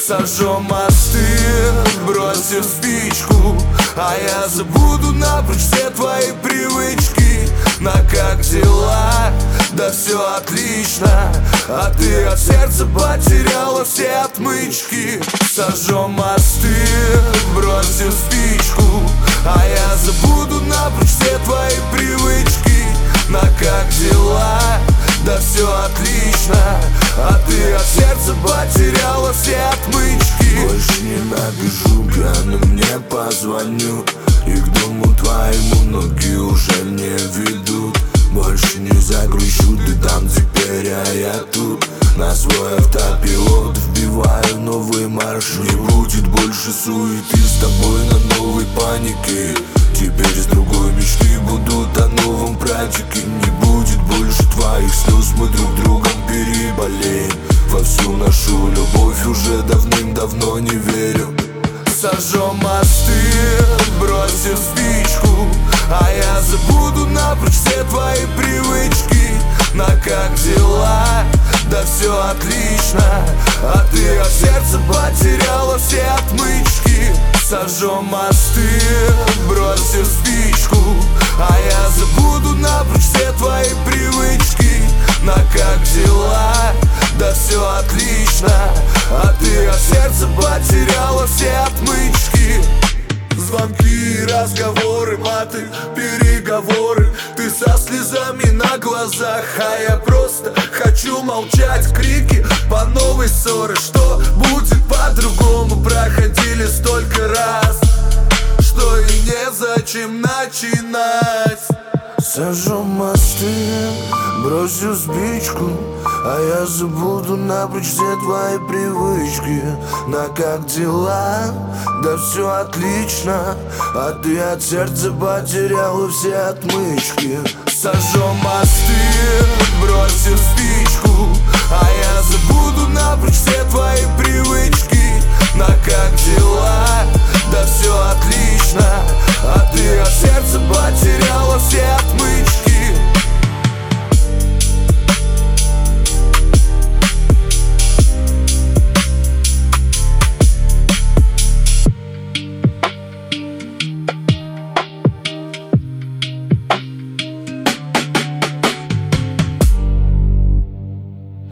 Сожжем мосты, бросим спичку, а я забуду напрочь все твои привычки. На как дела? Да все отлично, а ты от сердца потеряла все отмычки. Сожжем мосты, бросим спичку, а я забуду напрочь все твои привычки. На как дела? Да все отлично, а ты от сердца потеряла все отмычки. Больше не напишу, пьяным не позвоню, и к дому твоему ноги уже не ведут. Больше не загрущу, ты там теперь, а я тут. На свой автопилот вбиваю новый маршрут. Не будет больше суеты с тобой на новой панике. Теперь с другой мечты будут о новом практике. Не будет больше твоих слез, мы друг другом переболеем. Во всю нашу любовь уже давным-давно не верю. Сожжем мосты, бросим спичку, а я забуду напрочь все твои привычки. На как дела? Да все отлично, а ты от сердца потеряла все отмычки. Сожжем мосты, бросим спичку, а я забуду напрочь все твои привычки. На как дела? Да все отлично, а ты от сердца потеряла все отмычки. Звонки, разговоры, маты, переговоры. Ты со слезами на глазах, а я просто хочу молчать. Крики по новой ссоры, что будет по-другому. Проходили столько раз, что и незачем начинать. Сожжем мосты, бросим спичку, а я забуду напрочь все твои привычки. На как дела? Да все отлично, а ты от сердца потеряла все отмычки. Сожжем мосты, бросим спичку, а я забуду